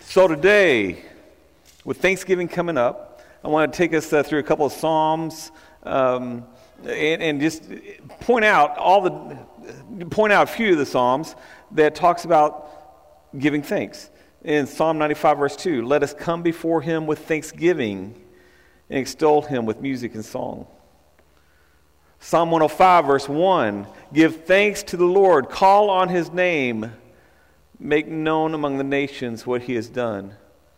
So today, with Thanksgiving coming up, I want to take us through a couple of Psalms and just point out a few of the Psalms that talks about giving thanks. In Psalm 95, verse 2, let us come before him with thanksgiving and extol him with music and song. Psalm 105, verse 1, give thanks to the Lord, call on his name, make known among the nations what he has done.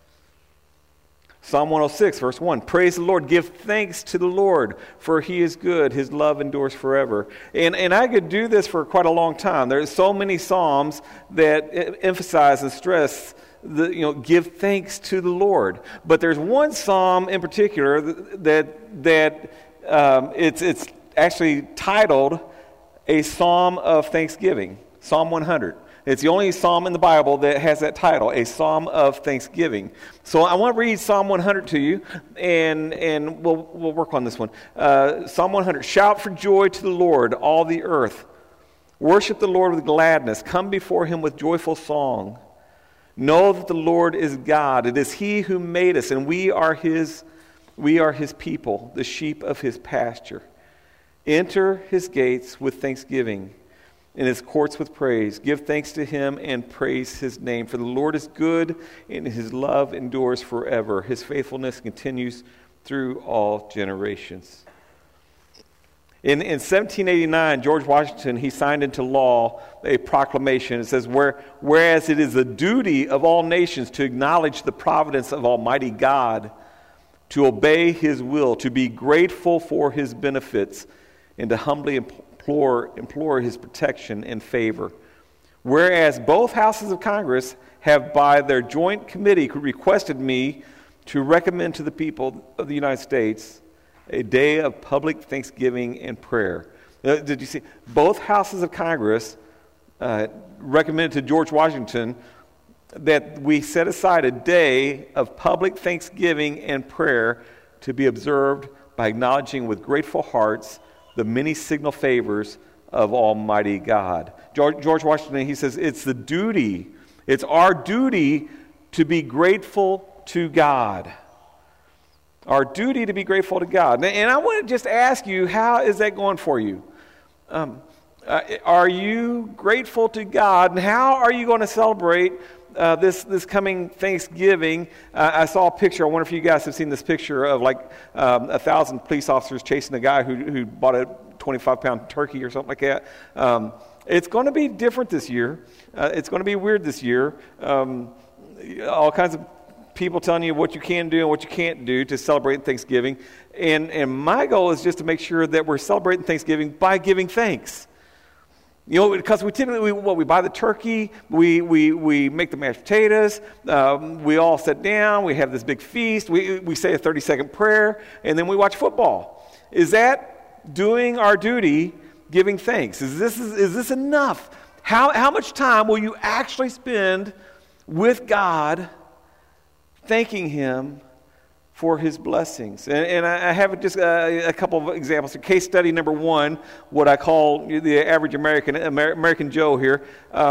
Psalm 106, verse 1, praise the Lord, give thanks to the Lord, for he is good, his love endures forever. And I could do this for quite a long time. There's so many Psalms that emphasize and stress give thanks to the Lord. But there's one Psalm in particular that it's actually titled a Psalm of Thanksgiving, Psalm 100. It's the only psalm in the Bible that has that title, a Psalm of Thanksgiving. So I want to read Psalm 100 to you, and we'll work on this one. Psalm 100, shout for joy to the Lord, all the earth. Worship the Lord with gladness. Come before him with joyful song. Know that the Lord is God. It is he who made us, and we are his people, the sheep of his pasture. Enter his gates with thanksgiving, in his courts with praise. Give thanks to him and praise his name. For the Lord is good, and his love endures forever. His faithfulness continues through all generations. In 1789, George Washington, he signed into law a proclamation. It says, whereas it is the duty of all nations to acknowledge the providence of Almighty God, to obey his will, to be grateful for his benefits, and to humbly implore his protection and favor. Whereas both houses of Congress have by their joint committee requested me to recommend to the people of the United States a day of public thanksgiving and prayer. Did you see? Both houses of Congress recommended to George Washington that we set aside a day of public thanksgiving and prayer to be observed by acknowledging with grateful hearts the many signal favors of Almighty God. George Washington, he says, it's our duty to be grateful to God. Our duty to be grateful to God. And I want to just ask you, how is that going for you? Are you grateful to God? And how are you going to celebrate this coming Thanksgiving? I saw a picture. I wonder if you guys have seen this picture of 1,000 police officers chasing a guy who bought a 25-pound turkey or something like that. It's going to be different this year. It's going to be weird this year. All kinds of people telling you what you can do and what you can't do to celebrate Thanksgiving. And my goal is just to make sure that we're celebrating Thanksgiving by giving thanks. Because we typically, we buy the turkey, we make the mashed potatoes, we all sit down, we have this big feast, we say a 30-second prayer, and then we watch football. Is that doing our duty, giving thanks? Is this enough? How much time will you actually spend with God, thanking him for his blessings? And I have just a couple of examples. Case study number one, what I call the average American Joe here,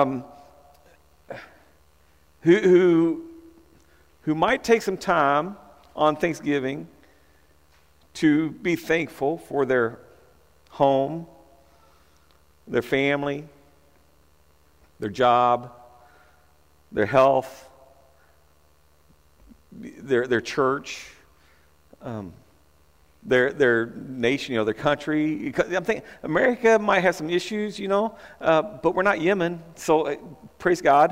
who might take some time on Thanksgiving to be thankful for their home, their family, their job, their health, their church, their nation, their country. I'm thinking America might have some issues, but we're not Yemen, so praise God.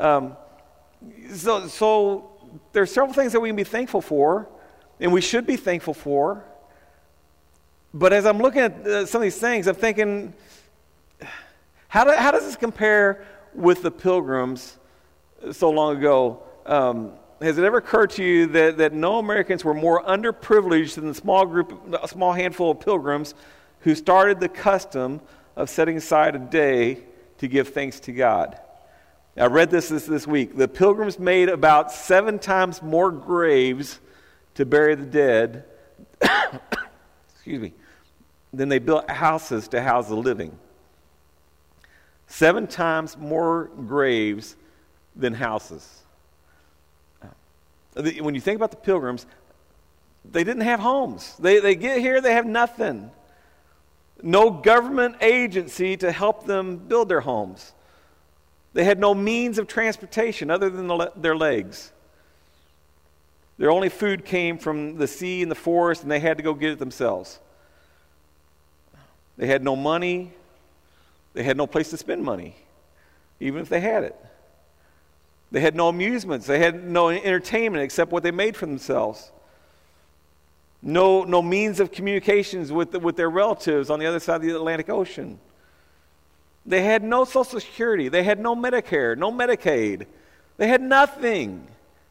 So there's several things that we can be thankful for, and we should be thankful for. But as I'm looking at some of these things, I'm thinking, how does this compare with the Pilgrims so long ago? Has it ever occurred to you that no Americans were more underprivileged than a small handful of Pilgrims who started the custom of setting aside a day to give thanks to God? I read this week. The Pilgrims made about 7 times more graves to bury the dead than they built houses to house the living. 7 times more graves than houses. When you think about the pilgrims, they didn't have homes. They get here, they have nothing. No government agency to help them build their homes. They had no means of transportation other than their legs. Their only food came from the sea and the forest, and they had to go get it themselves. They had no money. They had no place to spend money, even if they had it. They had no amusements. They had no entertainment except what they made for themselves. No means of communications with their relatives on the other side of the Atlantic Ocean. They had no Social Security. They had no Medicare, no Medicaid. They had nothing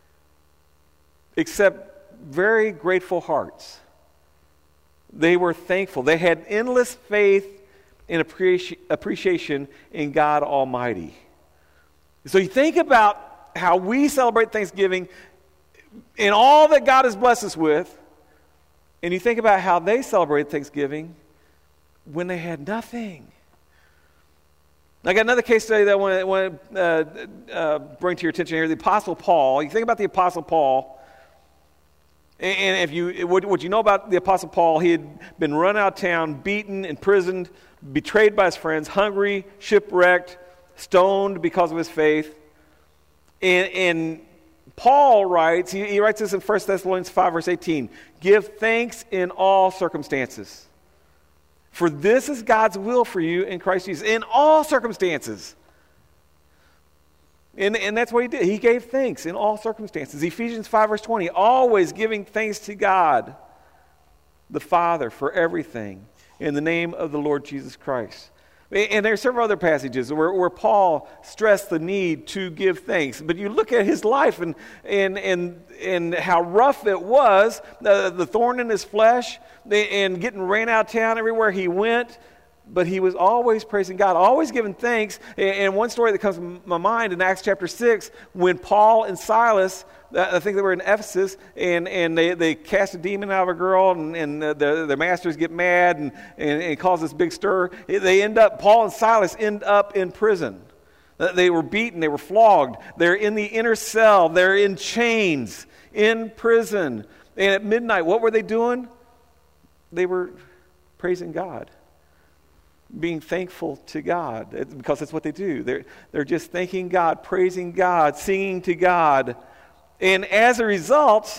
except very grateful hearts. They were thankful. They had endless faith and appreciation in God Almighty. So you think about how we celebrate Thanksgiving and all that God has blessed us with, and you think about how they celebrated Thanksgiving when they had nothing. I got another case study that I want to bring to your attention here. The Apostle Paul. You think about the Apostle Paul, and what you know about the Apostle Paul, he had been run out of town, beaten, imprisoned, betrayed by his friends, hungry, shipwrecked, stoned because of his faith. And Paul writes, he writes this in 1 Thessalonians 5, verse 18, "Give thanks in all circumstances, for this is God's will for you in Christ Jesus." In all circumstances. And that's what he did. He gave thanks in all circumstances. Ephesians 5, verse 20, "Always giving thanks to God, the Father, for everything, in the name of the Lord Jesus Christ." And there are several other passages where Paul stressed the need to give thanks. But you look at his life and how rough it was, the thorn in his flesh, and getting ran out of town everywhere he went. But he was always praising God, always giving thanks. And one story that comes to my mind in Acts chapter 6, when Paul and Silas, I think they were in Ephesus, and they cast a demon out of a girl, and the masters get mad, and it causes this big stir. Paul and Silas end up in prison. They were beaten, they were flogged. They're in the inner cell, they're in chains, in prison. And at midnight, what were they doing? They were praising God, being thankful to God, because that's what they do. They're just thanking God, praising God, singing to God. And as a result,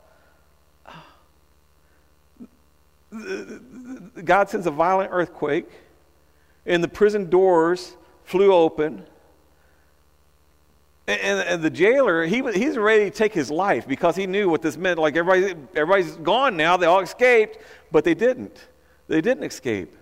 God sends a violent earthquake, and the prison doors flew open. And the jailer, he's ready to take his life because he knew what this meant. Like everybody's gone now, they all escaped, but they didn't. They didn't escape.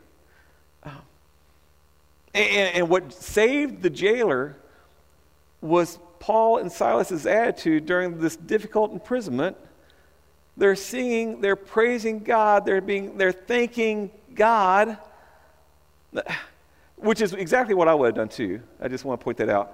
And what saved the jailer was Paul and Silas's attitude during this difficult imprisonment. They're singing, they're praising God, they're thanking God, which is exactly what I would have done too. I just want to point that out.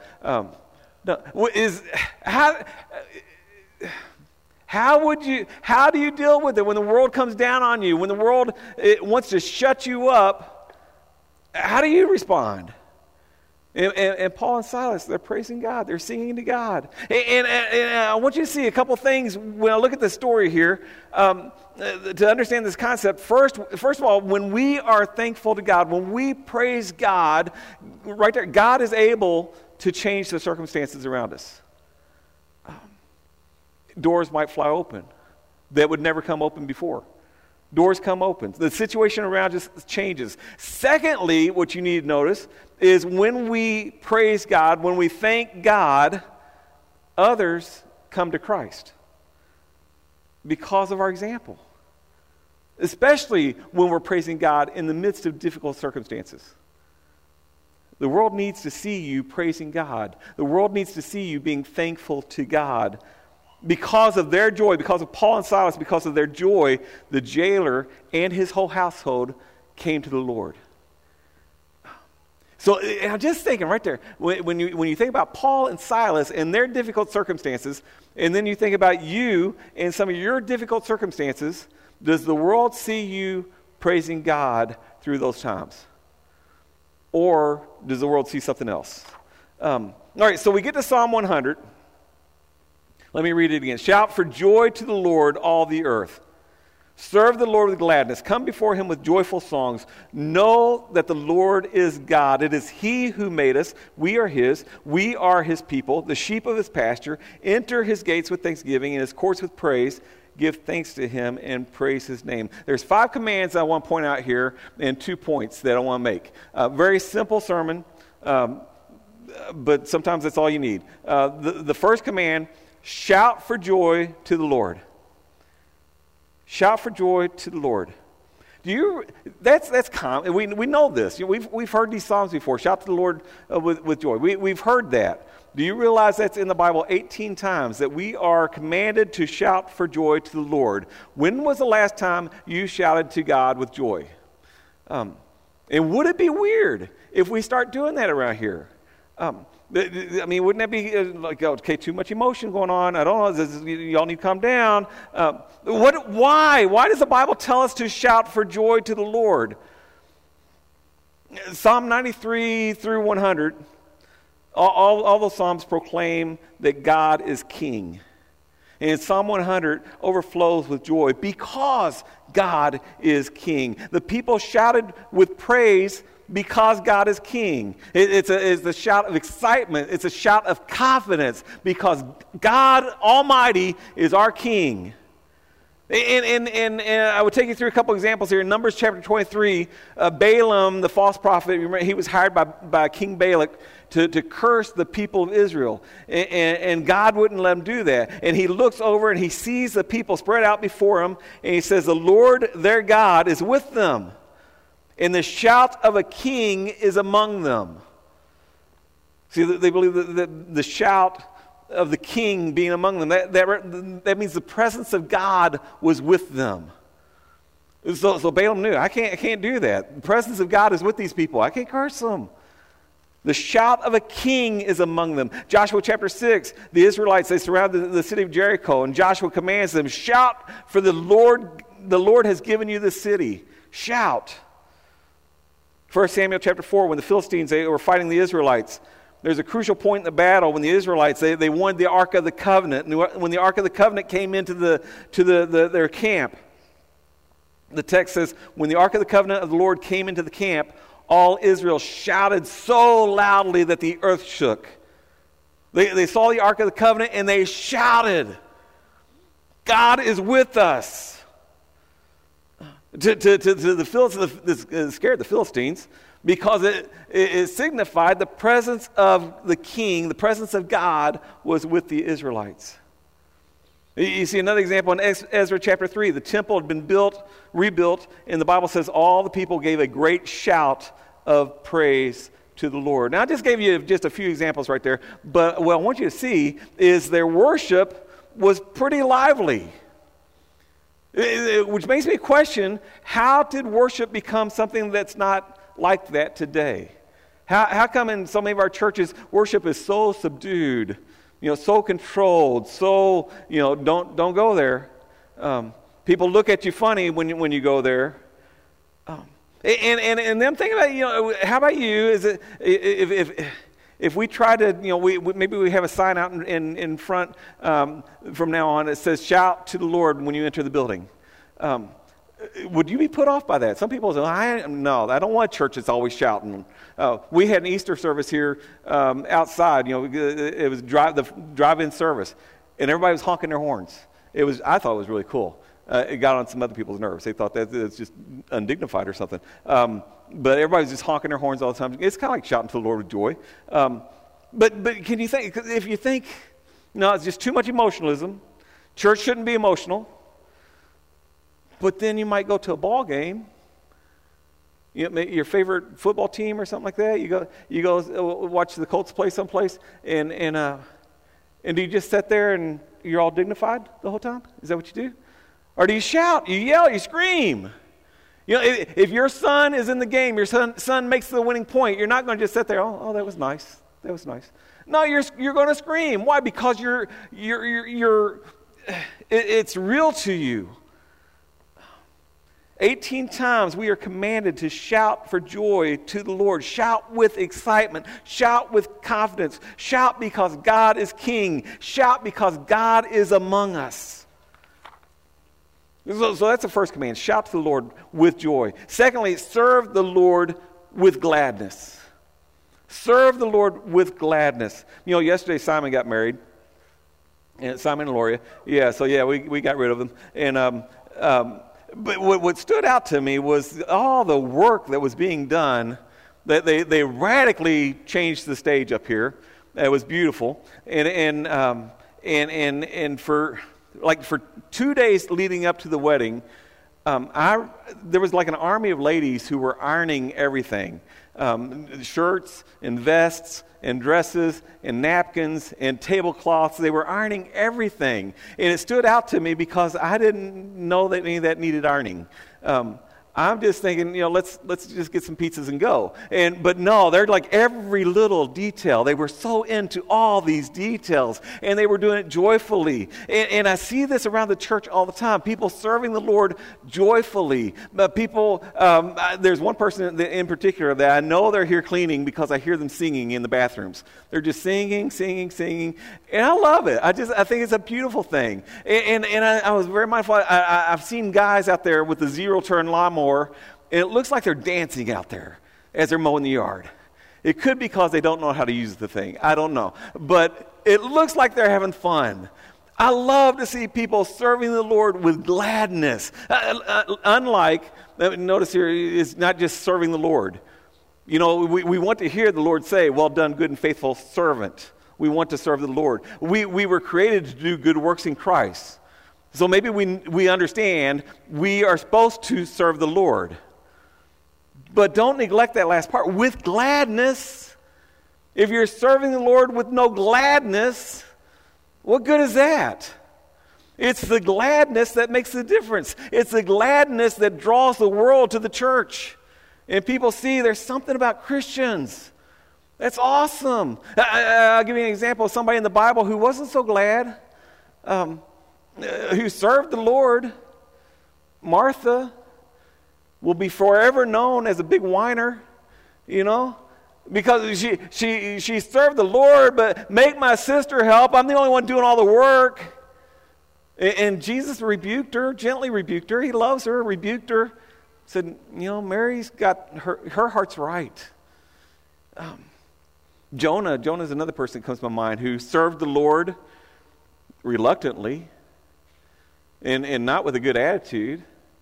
How do you deal with it when the world comes down on you, when the world wants to shut you up? How do you respond? And Paul and Silas, they're praising God. They're singing to God. And I want you to see a couple things when I look at this story here to understand this concept. First of all, when we are thankful to God, when we praise God, right there, God is able to change the circumstances around us. Doors might fly open that would never come open before. Doors come open. The situation around us changes. Secondly, what you need to notice is when we praise God, when we thank God, others come to Christ because of our example. Especially when we're praising God in the midst of difficult circumstances. The world needs to see you praising God. The world needs to see you being thankful to God. Because of their joy, because of Paul and Silas, because of their joy, the jailer and his whole household came to the Lord. So I'm just thinking right there, when you think about Paul and Silas and their difficult circumstances, and then you think about you and some of your difficult circumstances, does the world see you praising God through those times? Or does the world see something else? All right, so we get to Psalm 100. Let me read it again. Shout for joy to the Lord, all the earth. Serve the Lord with gladness. Come before him with joyful songs. Know that the Lord is God. It is he who made us. We are his. We are his people, the sheep of his pasture. Enter his gates with thanksgiving and his courts with praise. Give thanks to him and praise his name. There's 5 commands I want to point out here and 2 points that I want to make. Very simple sermon, but sometimes that's all you need. The first command, shout for joy to the Lord. Shout for joy to the Lord. That's common. We know this. We've heard these psalms before. Shout to the Lord with joy. We've heard that. Do you realize that's in the Bible 18 times, that we are commanded to shout for joy to the Lord? When was the last time you shouted to God with joy? And would it be weird if we start doing that around here? I mean, wouldn't that be like, okay, too much emotion going on? I don't know. Y'all need to calm down. Why? Why does the Bible tell us to shout for joy to the Lord? Psalm 93 through 100, all those psalms proclaim that God is king. And Psalm 100 overflows with joy because God is king. The people shouted with praise because God is king. It's a shout of excitement. It's a shout of confidence because God Almighty is our king. And I would take you through a couple examples here. In Numbers chapter 23, Balaam, the false prophet, remember, he was hired by King Balak to curse the people of Israel. And God wouldn't let him do that. And he looks over and he sees the people spread out before him. And he says, the Lord, their God, is with them. And the shout of a king is among them. See, they believe that the shout of the king being among them, that means the presence of God was with them. So Balaam knew, I can't do that. The presence of God is with these people. I can't curse them. The shout of a king is among them. Joshua chapter 6, the Israelites, they surrounded the city of Jericho, and Joshua commands them, shout for the Lord has given you the city. Shout. 1 Samuel chapter 4, when the Philistines, they were fighting the Israelites, there's a crucial point in the battle when the Israelites, they wanted the Ark of the Covenant. And when the Ark of the Covenant came into their camp, the text says, when the Ark of the Covenant of the Lord came into the camp, all Israel shouted so loudly that the earth shook. They saw the Ark of the Covenant and they shouted, God is with us. To the Philistines, it scared the Philistines because it signified the presence of the king, the presence of God was with the Israelites. You see another example in Ezra chapter 3. The temple had been rebuilt, and the Bible says all the people gave a great shout of praise to the Lord. Now, I just gave you just a few examples right there, but what I want you to see is their worship was pretty lively. Which makes me question, how did worship become something that's not like that today? How come in so many of our churches, worship is so subdued, so controlled, so, don't go there. People look at you funny when you go there. And them thinking about, how about you? Is it if we try to, maybe we have a sign out in front from now on that says, shout to the Lord when you enter the building. Would you be put off by that? Some people say, no, I don't want church that's always shouting. We had an Easter service here outside. It was the drive-in service, and everybody was honking their horns. I thought it was really cool. It got on some other people's nerves. They thought that it's just undignified or something. But everybody's just honking their horns all the time. It's kind of like shouting to the Lord with joy. But can you think, if you think, no, it's just too much emotionalism, church shouldn't be emotional, but then you might go to a ball game, your favorite football team or something like that, you go watch the Colts play someplace, and do you just sit there and you're all dignified the whole time? Is that what you do? Or do you shout, you yell, you scream? If your son is in the game, your son makes the winning point, you're not going to just sit there, oh, that was nice. That was nice. No, you're going to scream. Why? Because it's real to you. 18 times we are commanded to shout for joy to the Lord. Shout with excitement. Shout with confidence. Shout because God is King. Shout because God is among us. So that's the first command. Shout to the Lord with joy. Secondly, serve the Lord with gladness. Serve the Lord with gladness. Yesterday Simon got married. And Simon and Loria. We got rid of them. And but what stood out to me was all the work that was being done. That they radically changed the stage up here. It was beautiful. And for 2 days leading up to the wedding, there was like an army of ladies who were ironing everything. Shirts and vests and dresses and napkins and tablecloths. They were ironing everything. And it stood out to me because I didn't know that any of that needed ironing. I'm just thinking, let's just get some pizzas and go. But no, they're like every little detail. They were so into all these details, and they were doing it joyfully. And I see this around the church all the time. People serving the Lord joyfully. But there's one person in particular that I know they're here cleaning because I hear them singing in the bathrooms. They're just singing, and I love it. I think it's a beautiful thing. And I was very mindful. I've seen guys out there with the zero-turn lawnmower, and it looks like they're dancing out there as they're mowing the yard. It could be because they don't know how to use the thing. I don't know. But it looks like they're having fun. I love to see people serving the Lord with gladness. Notice here, it's not just serving the Lord. We want to hear the Lord say, "Well done, good and faithful servant." We want to serve the Lord. We were created to do good works in Christ. So maybe we understand we are supposed to serve the Lord. But don't neglect that last part. With gladness. If you're serving the Lord with no gladness, what good is that? It's the gladness that makes the difference. It's the gladness that draws the world to the church. And people see there's something about Christians. That's awesome. I'll give you an example of somebody in the Bible who wasn't so glad. Who served the Lord. Martha will be forever known as a big whiner, because she served the Lord, but make my sister help. I'm the only one doing all the work. And Jesus rebuked her, gently rebuked her. He loves her, rebuked her. Said, Mary's got her heart's right. Jonah's another person that comes to my mind who served the Lord reluctantly. And not with a good attitude.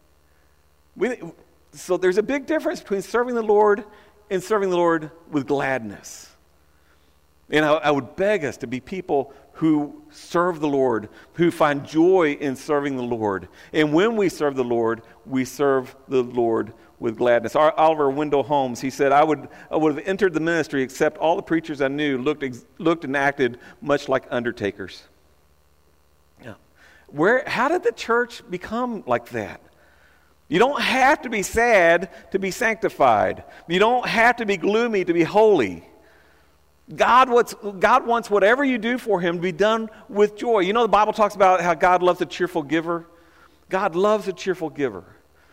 So there's a big difference between serving the Lord and serving the Lord with gladness. And I would beg us to be people who serve the Lord, who find joy in serving the Lord. And when we serve the Lord with gladness. Oliver Wendell Holmes, he said, I would have entered the ministry except all the preachers I knew looked and acted much like undertakers. How did the church become like that? You don't have to be sad to be sanctified. You don't have to be gloomy to be holy. God wants whatever you do for Him to be done with joy. The Bible talks about how God loves a cheerful giver. God loves a cheerful giver.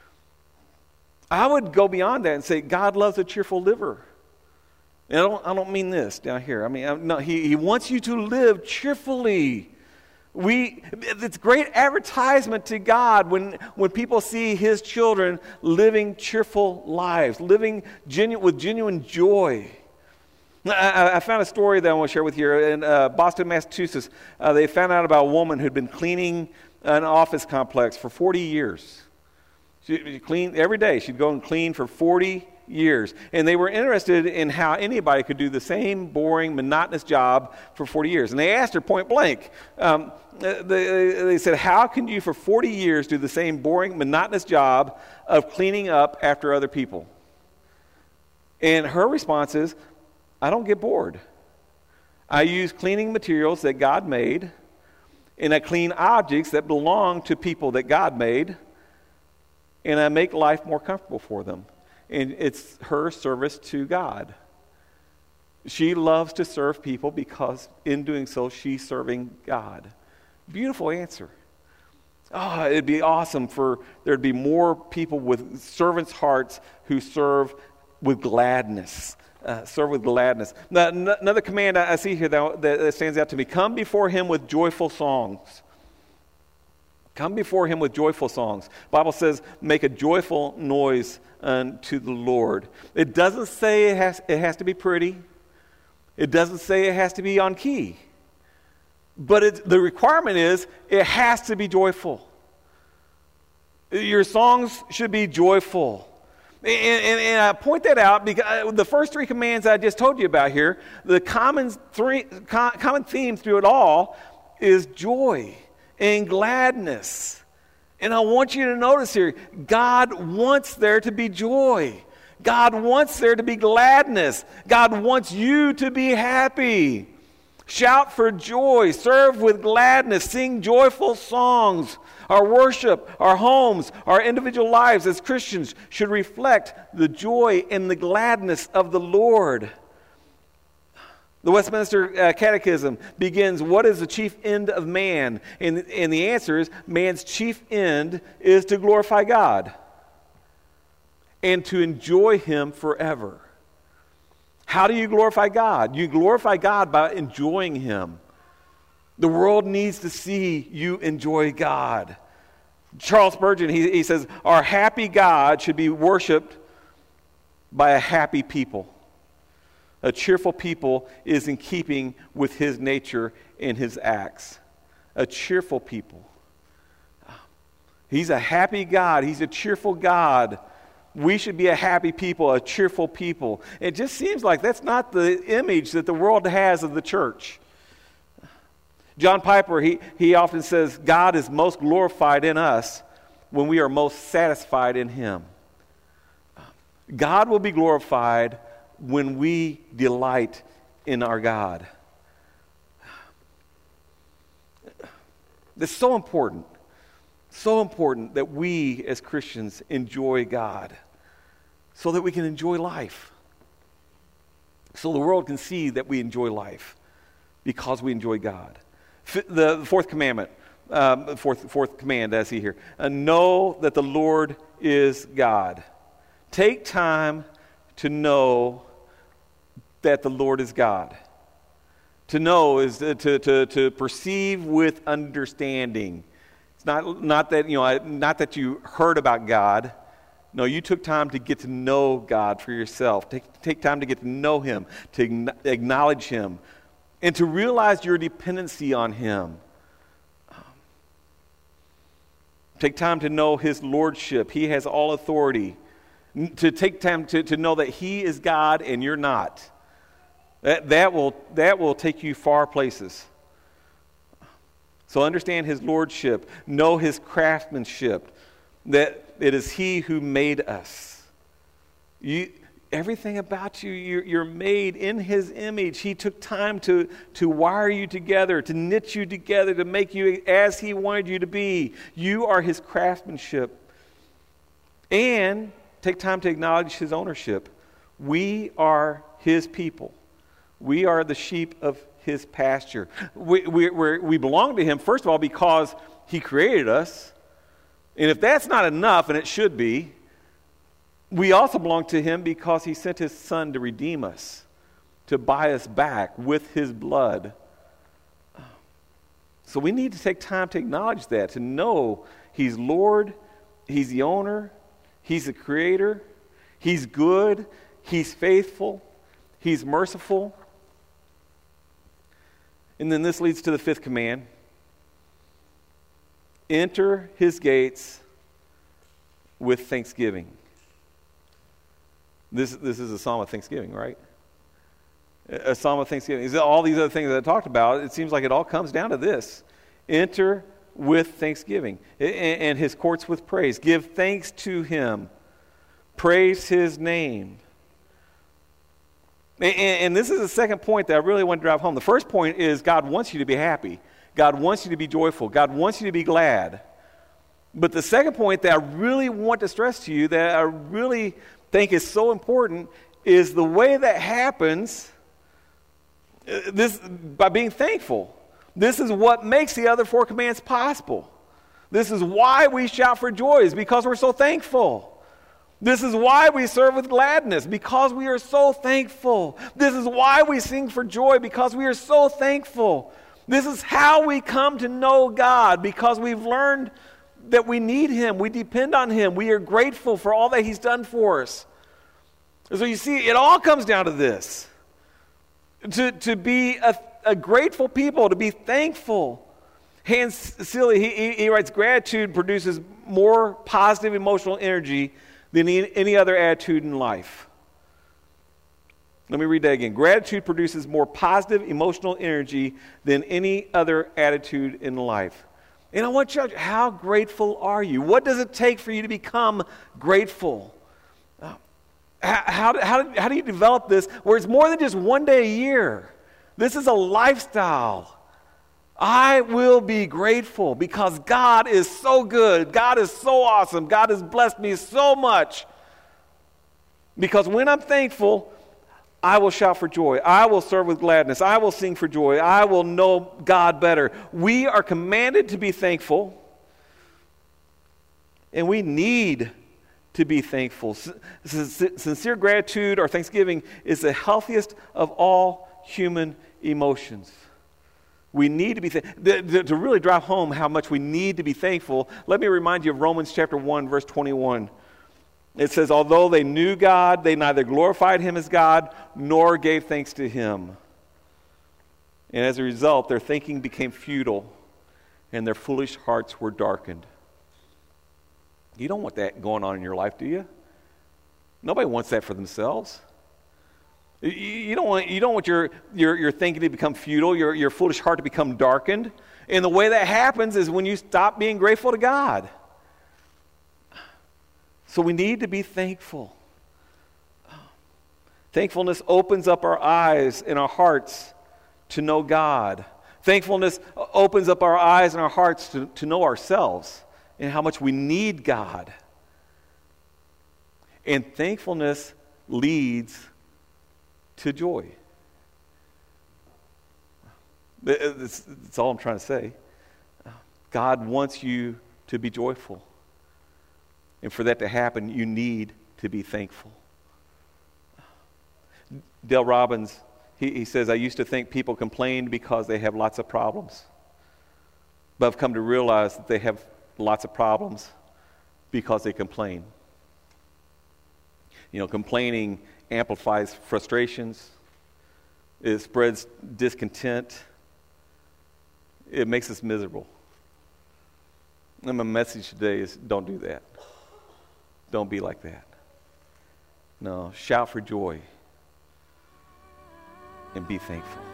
I would go beyond that and say God loves a cheerful liver. And I don't mean this down here. He wants you to live cheerfully. It's great advertisement to God when people see His children living cheerful lives, living with genuine joy. I found a story that I want to share with you. In Boston, Massachusetts, they found out about a woman who'd been cleaning an office complex for 40 years. She cleaned every day. She'd go and clean for 40 years. And they were interested in how anybody could do the same boring, monotonous job for 40 years. And they asked her point blank. They said, how can you for 40 years do the same boring, monotonous job of cleaning up after other people? And her response is, I don't get bored. I use cleaning materials that God made, and I clean objects that belong to people that God made, and I make life more comfortable for them. And it's her service to God. She loves to serve people because in doing so, she's serving God. Beautiful answer. Oh, it'd be awesome for there to be more people with servants' hearts who serve with gladness. Serve with gladness. Now, another command I see here that stands out to me. Come before him with joyful songs. Come before him with joyful songs. The Bible says, make a joyful noise unto the Lord. It doesn't say it has to be pretty. It doesn't say it has to be on key. But the requirement is it has to be joyful. Your songs should be joyful. And I point that out because the first three commands I just told you about here, the common theme through it all is joy and gladness. And I want you to notice here, God wants there to be joy. God wants there to be gladness. God wants you to be happy. Shout for joy, serve with gladness, sing joyful songs. Our worship, our homes, our individual lives as Christians should reflect the joy and the gladness of the Lord. The Westminster Catechism begins, what is the chief end of man? And the answer is, man's chief end is to glorify God and to enjoy him forever. How do you glorify God? You glorify God by enjoying him. The world needs to see you enjoy God. Charles Spurgeon, he says, our happy God should be worshiped by a happy people. A cheerful people is in keeping with his nature and his acts. A cheerful people. He's a happy God. He's a cheerful God. We should be a happy people, a cheerful people. It just seems like that's not the image that the world has of the church. John Piper, he often says, God is most glorified in us when we are most satisfied in him. God will be glorified when we delight in our God. It's so important that we as Christians enjoy God so that we can enjoy life. So the world can see that we enjoy life because we enjoy God. The fourth commandment, fourth command I see here, know that the Lord is God. Take time to know that the Lord is God. To know is to perceive with understanding. It's not that you heard about God. No, you took time to get to know God for yourself. Take time to get to know him, to acknowledge him, and to realize your dependency on him. Take time to know his lordship. He has all authority. To take time to know that he is God and you're not. That will take you far places. So understand his lordship. Know his craftsmanship. That it is he who made us. Everything about you, you're made in his image. He took time to wire you together, to knit you together, to make you as he wanted you to be. You are his craftsmanship. And take time to acknowledge his ownership. We are his people. We are the sheep of his pasture. We belong to him, first of all, because he created us. And if that's not enough, and it should be, we also belong to him because he sent his son to redeem us, to buy us back with his blood. So we need to take time to acknowledge that, to know he's Lord, he's the owner, he's the creator, he's good, he's faithful, he's merciful. And then this leads to the fifth command. Enter his gates with thanksgiving. This is a psalm of thanksgiving, right? A psalm of thanksgiving. All these other things that I talked about, it seems like it all comes down to this. Enter with thanksgiving and his courts with praise. Give thanks to him. Praise his name. And this is the second point that I really want to drive home. The first point is God wants you to be happy. God wants you to be joyful. God wants you to be glad. But the second point that I really want to stress to you, that I really think is so important, is the way that happens this by being thankful. This is what makes the other four commands possible. This is why we shout for joy, is because we're so thankful. This is why we serve with gladness, because we are so thankful. This is why we sing for joy, because we are so thankful. This is how we come to know God, because we've learned that we need Him. We depend on Him. We are grateful for all that He's done for us. So you see, it all comes down to this. To be a grateful people, to be thankful. Hans Seeley, he writes, gratitude produces more positive emotional energy than any other attitude in life. Let me read that again. Gratitude produces more positive emotional energy than any other attitude in life. And I want you to, how grateful are you? What does it take for you to become grateful? How do you develop this where it's more than just one day a year? This is a lifestyle. I will be grateful because God is so good. God is so awesome. God has blessed me so much. Because when I'm thankful, I will shout for joy. I will serve with gladness. I will sing for joy. I will know God better. We are commanded to be thankful. And we need to be thankful. Sincere gratitude or thanksgiving is the healthiest of all human emotions. We need to be to really drive home how much we need to be thankful. Let me remind you of Romans chapter 1, verse 21. It says, although they knew God, they neither glorified Him as God nor gave thanks to Him. And as a result, their thinking became futile and their foolish hearts were darkened. You don't want that going on in your life, do you? Nobody wants that for themselves. You don't want your thinking to become futile, your foolish heart to become darkened. And the way that happens is when you stop being grateful to God. So we need to be thankful. Thankfulness opens up our eyes and our hearts to know God. Thankfulness opens up our eyes and our hearts to know ourselves and how much we need God. And thankfulness leads to joy. That's all I'm trying to say. God wants you to be joyful. And for that to happen, you need to be thankful. Dale Robbins, he says, I used to think people complained because they have lots of problems. But I've come to realize that they have lots of problems because they complain. You know, complaining amplifies frustrations. It spreads discontent. It makes us miserable. And my message today is don't do that. Don't be like that. No, shout for joy and be thankful.